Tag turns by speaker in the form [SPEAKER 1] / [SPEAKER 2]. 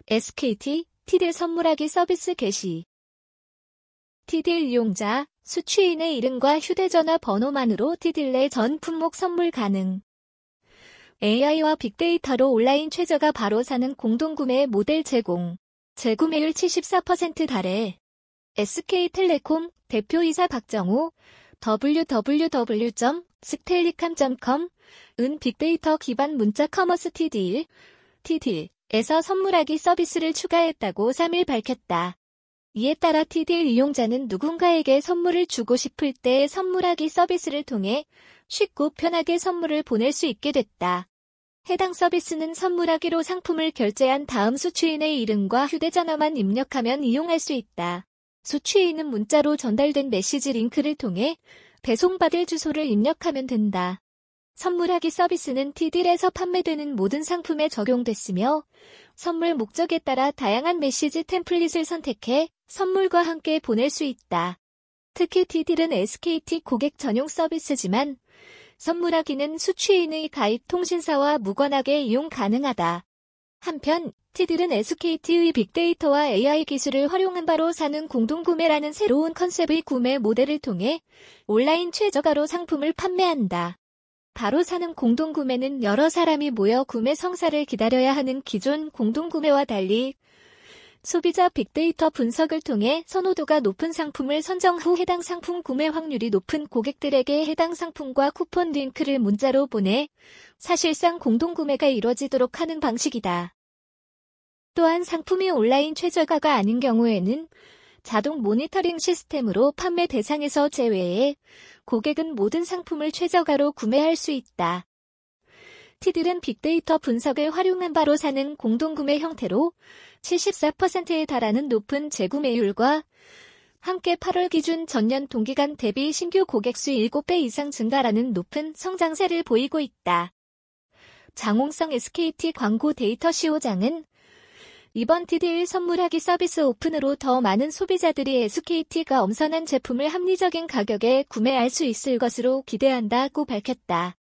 [SPEAKER 1] SKT, 티딜 선물하기 서비스 개시. 티딜 이용자, 수취인의 이름과 휴대전화 번호만으로 티딜 내 전 품목 선물 가능. AI와 빅데이터로 온라인 최저가 바로 사는 공동구매 모델 제공. 재구매율 74% 달해. SK텔레콤 대표이사 박정호, www.stellicam.com, 은 빅데이터 기반 문자 커머스 티딜, 티딜에서 선물하기 서비스를 추가했다고 3일 밝혔다. 이에 따라 티딜 이용자는 누군가에게 선물을 주고 싶을 때 선물하기 서비스를 통해 쉽고 편하게 선물을 보낼 수 있게 됐다. 해당 서비스는 선물하기로 상품을 결제한 다음 수취인의 이름과 휴대전화만 입력하면 이용할 수 있다. 수취인은 문자로 전달된 메시지 링크를 통해 배송받을 주소를 입력하면 된다. 선물하기 서비스는 티딜에서 판매되는 모든 상품에 적용됐으며 선물 목적에 따라 다양한 메시지 템플릿을 선택해 선물과 함께 보낼 수 있다. 특히 티딜은 SKT 고객 전용 서비스지만 선물하기는 수취인의 가입 통신사와 무관하게 이용 가능하다. 한편 티딜은 SKT의 빅데이터와 AI 기술을 활용한 바로 사는 공동구매라는 새로운 컨셉의 구매 모델을 통해 온라인 최저가로 상품을 판매한다. 바로 사는 공동구매는 여러 사람이 모여 구매 성사를 기다려야 하는 기존 공동구매와 달리 소비자 빅데이터 분석을 통해 선호도가 높은 상품을 선정 후 해당 상품 구매 확률이 높은 고객들에게 해당 상품과 쿠폰 링크를 문자로 보내 사실상 공동구매가 이뤄지도록 하는 방식이다. 또한 상품이 온라인 최저가가 아닌 경우에는 자동 모니터링 시스템으로 판매 대상에서 제외해 고객은 모든 상품을 최저가로 구매할 수 있다. 티딜은 빅데이터 분석을 활용한 바로 사는 공동구매 형태로 74%에 달하는 높은 재구매율과 함께 8월 기준 전년 동기간 대비 신규 고객 수 7배 이상 증가라는 높은 성장세를 보이고 있다. 장홍성 SKT 광고 데이터 CEO장은 이번 티딜 선물하기 서비스 오픈으로 더 많은 소비자들이 SKT가 엄선한 제품을 합리적인 가격에 구매할 수 있을 것으로 기대한다고 밝혔다.